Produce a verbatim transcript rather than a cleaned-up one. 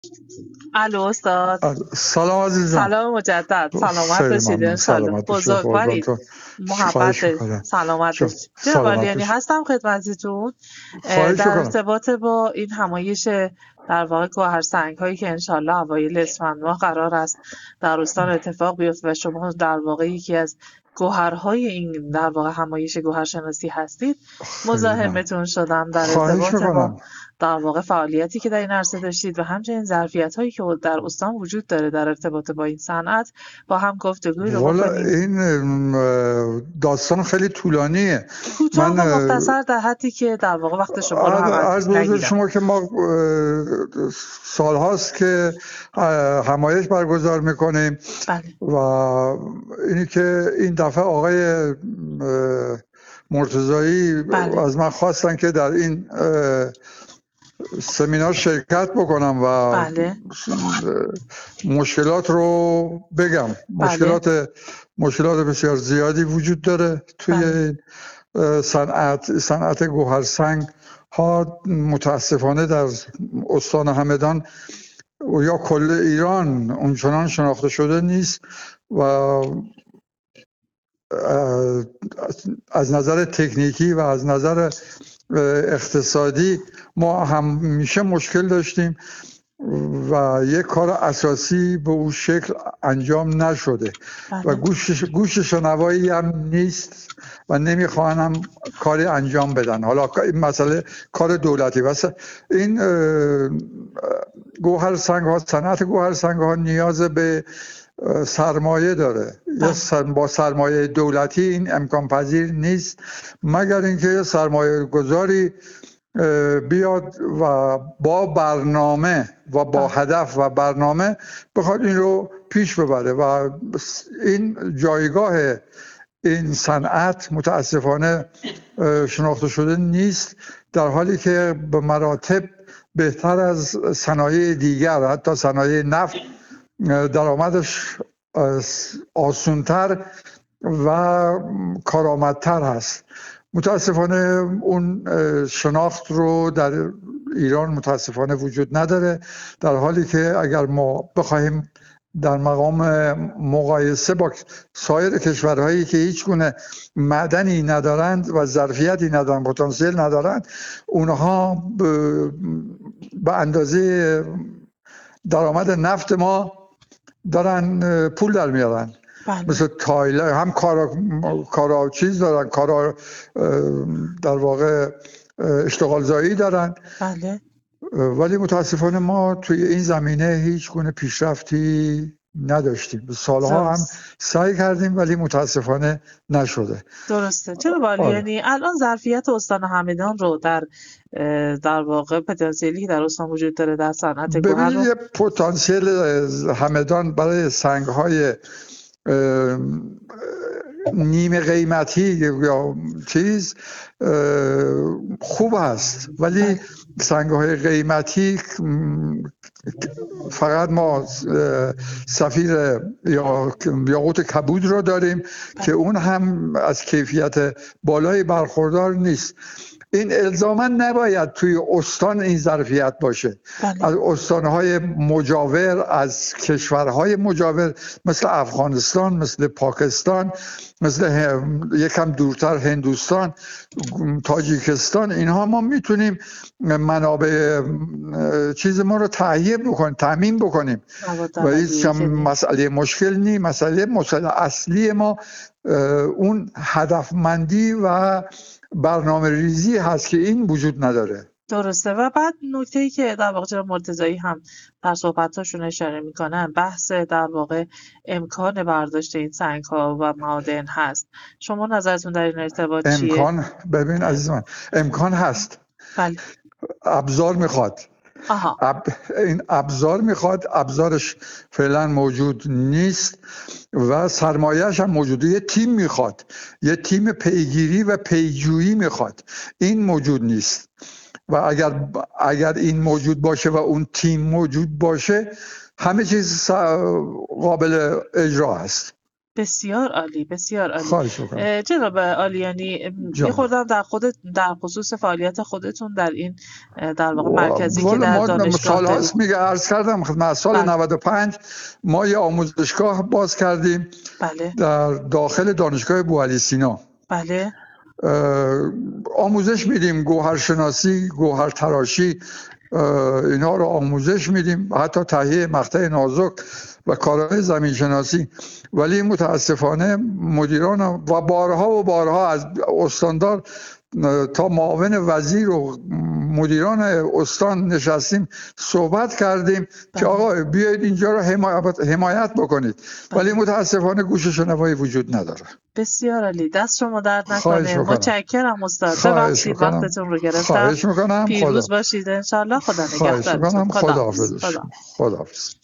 الو استاد. سلام عزیزم. سلام مجدد. سلامت خیلی باشید ممنون. انشالله. سلامت باشید. بزرگوارید. تو محبت خواهش دارید. میکنم. سلامت باشید. جناب سلامت علیانی باشید. هستم خدمتتون خواهش در میکنم. ارتباط با این همایش در واقع گوهر سنگ هایی که انشالله اوایل اسفند ماه قرار است در استان اتفاق بیفته و شما در واقع یکی از گوهرهای این در واقع همایش گوهرشناسی هستید. مزاحمتون شدم در خواهش ارتباط با میکنم. در واقع فعالیتی که در این عرصه داشتید و همچنین ظرفیت هایی که در استان وجود داره در ارتباط با این صنعت با هم گفتگوی رو والا بکنیم. این داستان خیلی طولانیه. کوتاه من و مختصر در حدی که در واقع وقت شما رو هم عرض به حضور نگیرم. شما که ما سال هاست که همایش برگزار میکنیم. بله. و اینی که این دفعه آقای مرتضایی بله. از من خواستن که در این سمینار شرکت بکنم و بله. مشکلات رو بگم. مشکلات بله. مشکلات بسیار زیادی وجود داره توی بله. صنعت صنعت گوهرسنگ ها. متاسفانه در استان همدان یا کل ایران اونچنان شناخته شده نیست و از نظر تکنیکی و از نظر اقتصادی ما همیشه مشکل داشتیم و یک کار اساسی به اون شکل انجام نشده. بله. و گوش گوش شنوایی هم نیست و نمیخوانم کاری انجام بدن. حالا این مسئله کار دولتی واسه این گوهر سنگ ها، صنعت گوهر سنگ ها نیاز به سرمایه داره. یا سر با سرمایه دولتی این امکان پذیر نیست مگر اینکه سرمایه گذاری بیاد و با برنامه و با هدف و برنامه بخواد این رو پیش ببره. و این جایگاه این صنعت متاسفانه شناخته شده نیست، در حالی که به مراتب بهتر از صنایع دیگر، حتی صنایع نفت درآمدش آسونتر و کارآمدتر هست. متاسفانه اون شناخت رو در ایران متاسفانه وجود نداره، در حالی که اگر ما بخواهیم در مقام مقایسه با سایر کشورهایی که هیچ گونه معدنی ندارند و ظرفیتی ندارند، پتانسیل ندارند، اونها به اندازه درآمد نفت ما دارن پول در میارن. بله. مثل تایلند هم کارا کارا چیز دارن، کارا در واقع اشتغال زایی دارن. بله. ولی متاسفانه ما توی این زمینه هیچ گونه پیشرفتی نداشتیم. سالها هم سعی کردیم ولی متاسفانه نشده. درسته. چرا یعنی الان ظرفیت استان همدان رو در در واقع پتانسیلی که در استان وجود داره در صنعت گوهر رو ببینید، پتانسیل همدان برای سنگ‌های نیمه قیمتی یا چیز خوب هست، ولی سنگ‌های قیمتی فقط ما سفیر یا یاقوت کبود رو داریم که اون هم از کیفیت بالای برخوردار نیست. این الزاما نباید توی استان این ظرفیت باشه. بله. از استانهای مجاور، از کشورهای مجاور مثل افغانستان، مثل پاکستان، مثل یکم دورتر هندوستان، تاجیکستان، اینها ما میتونیم منابع چیز ما رو تهیه بکنیم، تامین بکنیم و هیچ مسئله مشکل نی. مسئله مسئله اصلی ما اون هدفمندی و برنامه ریزی هست که این وجود نداره. درسته. و بعد نکته‌ای که در واقع جناب مرتضایی هم در صحبتاشون اشاره میکنن بحث در واقع امکان برداشت این سنگ‌ها و معادن هست. شما نظرتون در این ارتباط چیه؟ امکان ببین عزیز من، امکان هست. بله. ابزار میخواد. آها. اب... این ابزار میخواد، ابزارش فعلا موجود نیست و سرمایه‌اش هم موجوده. یه تیم میخواد، یه تیم پیگیری و پیجویی میخواد. این موجود نیست و اگر اگر این موجود باشه و اون تیم موجود باشه، همه چیز قابل اجرا است. بسیار عالی، بسیار عالی. خواهش می‌کنم. جناب عالیانی، یه خوردم در خود در خصوص فعالیت خودتون در این در واقع مرکزی که در دانشگاه سال هاست میگه عرض کردم خدمت، سال بله. نود و پنج ما یه آموزشگاه باز کردیم بله. در داخل دانشگاه بوعلی سینا. بله. آموزش میدیم، گوهرشناسی، گوهرتراشی، اینا رو آموزش میدیم، حتی تهیه مقطع نازک و کارهای زمین شناسی. ولی متاسفانه مدیران و بارها و بارها از استاندار تا معاون وزیر و مدیران استان نشستیم، صحبت کردیم که آقا بیایید اینجا رو حمایت بکنید، ولی متاسفانه گوش شنوایی وجود نداره. بسیار عالی، دست شما درد نکنه. متشکرم استاد، ببخشید وقتتون رو گرفتم. خواهش میکنم. پیروز باشید ان شاءالله. خدا نگهدارتون. خدا حافظ. خدا حافظ.